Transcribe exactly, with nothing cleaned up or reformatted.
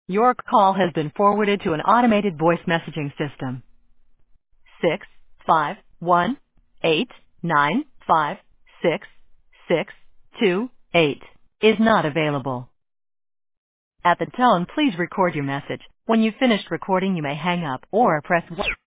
Your call has been forwarded to an automated voice messaging system. Six five one eight nine five six six two eight is not available. At the tone, please record your message. When you've finished recording, you may hang up or press one.